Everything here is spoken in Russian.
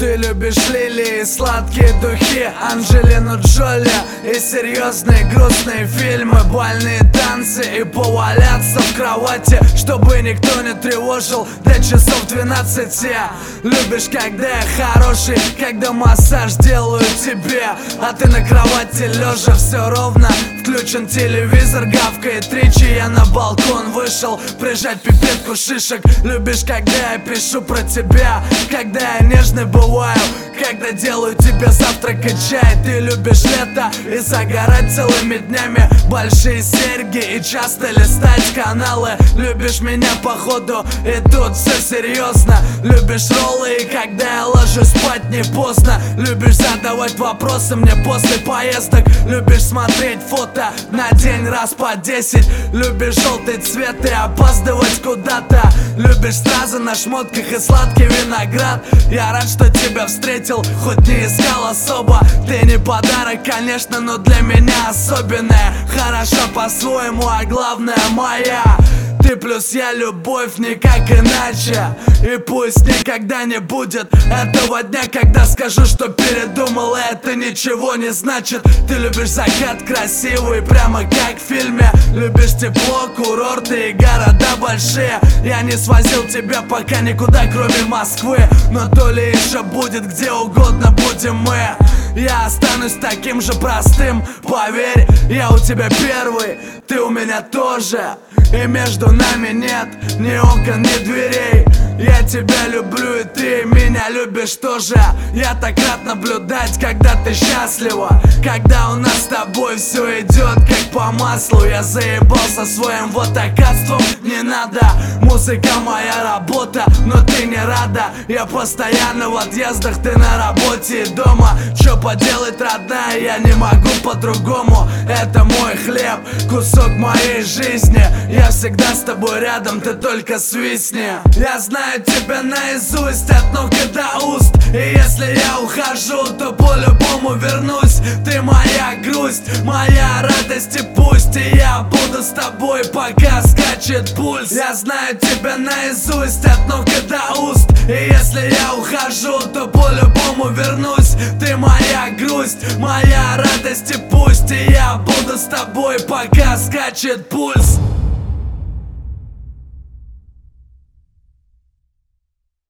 Ты любишь лилии, сладкие духи, Анджелину Джоли и серьезные грустные фильмы, бальные танцы и поваляться в кровати, чтобы никто не тревожил до часов 12. Любишь, когда я хороший, когда массаж делаю тебе, а ты на кровати лежа все ровно. Включен телевизор, гавкает Ричи, я на балкон вышел прижать пипетку шишек. Любишь, когда я пишу про тебя, когда я нежный бываю, когда делаю тебе завтрак и чай. Ты любишь лето и загорать целыми днями, большие серьги и часто листать каналы. Любишь меня походу и тут все серьезно. Любишь роллы и когда я ложусь спать не поздно. Любишь задавать вопросы мне после поездок. Любишь смотреть фото на день раз по 10. Любишь желтый цвет и опаздывать куда-то. Любишь стразы на шмотках и сладкий виноград. Я рад, что тебя встретил, хоть не искал особо. Ты не подарок, конечно, но для меня особенная. Хороша по-своему, а главное моя. Ты плюс я, любовь, никак иначе. И пусть никогда не будет этого дня, когда скажу, что передумал, и это ничего не значит. Ты любишь закат красивый, прямо как в фильме. Любишь тепло, курорты и города большие. Я не свозил тебя пока никуда, кроме Москвы, но то ли еще будет, где угодно будем мы. Я останусь таким же простым, поверь. Я у тебя первый, ты у меня тоже. И между нами нет ни окон, ни дверей. Я тебя люблю, и ты меня любишь тоже. Я так рад наблюдать, когда ты счастлива, когда у нас с тобой все идет как по маслу. Я заебался своим вот такатством, не надо. Музыка моя работа, но ты не рада. Я постоянно в отъездах, ты на работе и дома. Чё поделать, родная, я не могу по-другому. Это мой хлеб, кусок моей жизни. Я всегда с тобой рядом, ты только свистни. Я знаю тебя наизусть от ног и до уст. И если я ухожу, то по-любому вернусь. Ты моя грусть, моя радость и пусть. И я буду с тобой, пока скачет пульс. Я знаю тебя наизусть от ног и до уст. И если я ухожу, то по-любому вернусь. Ты моя грусть, моя радость и пусть. И я буду с тобой, пока скачет пульс.